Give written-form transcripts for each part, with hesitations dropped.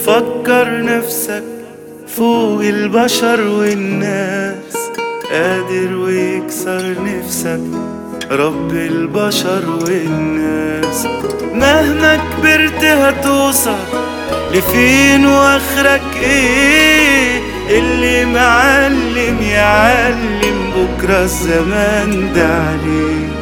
فكر نفسك فوق البشر والناس، قادر ويكسر نفسك رب البشر والناس. مهما كبرت هتوصل لفين واخرك ايه، اللي معلم يعلم بكرة الزمان ده عليه.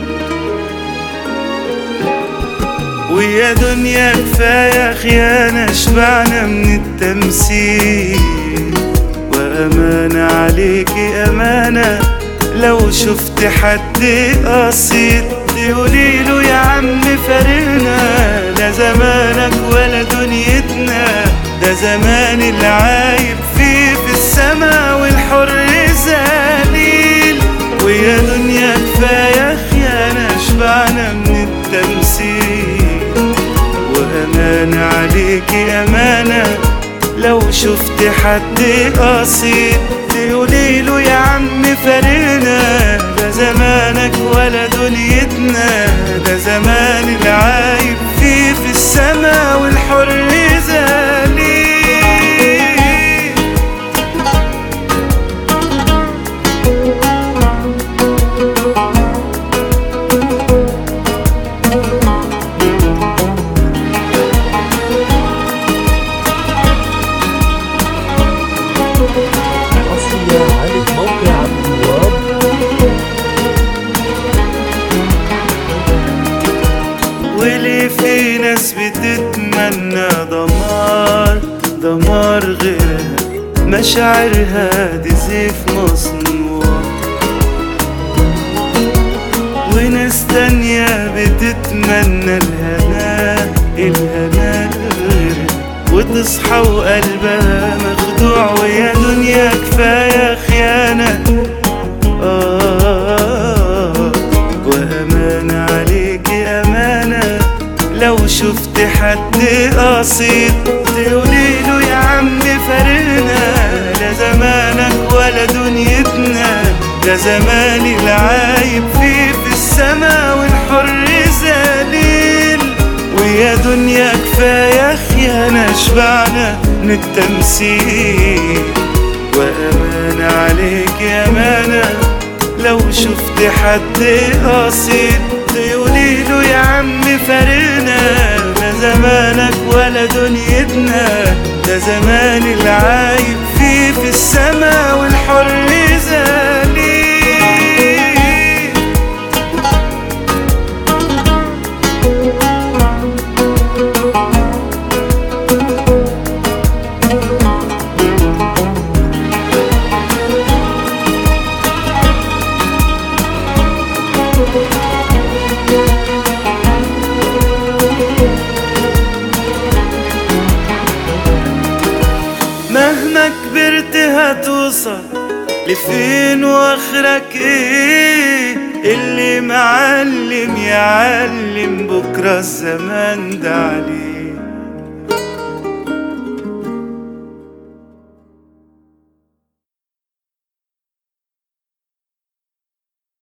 ويا دنيا كفاية خيانة، شبعنا من التمثيل، وأمانة عليكي أمانة لو شفت حد قصير تقوليله يا عم فارقنا، لا زمانك ولا دنيتنا، ده زمان العايب فيه في السما والحر ذليل. ويا دنيا كفاية خيانة، شبعنا من التمثيل، وأمانة عليكي أمانة لو شفت حد قصير تقوليله يا عم فارقنا، ده زمانك ولا دنيتنا، ده زمان العايب فيه في السما والحر ذليل. وليه في ناس بتتمنى دمار غيرها، مشاعرها دي سيف مصنوع، وناس تانية بتتمنى الهنا غيرها، وتصحى وقلبها مخدوع. ويا دنيا كفاية خيانة وأمانة عليكي أمانة لو شفت حد قصير تقوليله يا عم فارقنا، لا زمانك ولا دنيتنا، ده زمان العايب فيه في السما والحر ذليل. ويا دنيا كفاية خيانة، شبعنا من التمثيل، وأمانة عليكي أمانة لو شفت حد قصير تقوليله يا عم فارقنا، لا زمانك ولا دنيتنا، ده زمان العايب فيه في السما والحر ذليل. مهما كبرت هتوصل لفين واخرك ايه، اللي معلم يعلم بكرة الزمان ده عليه.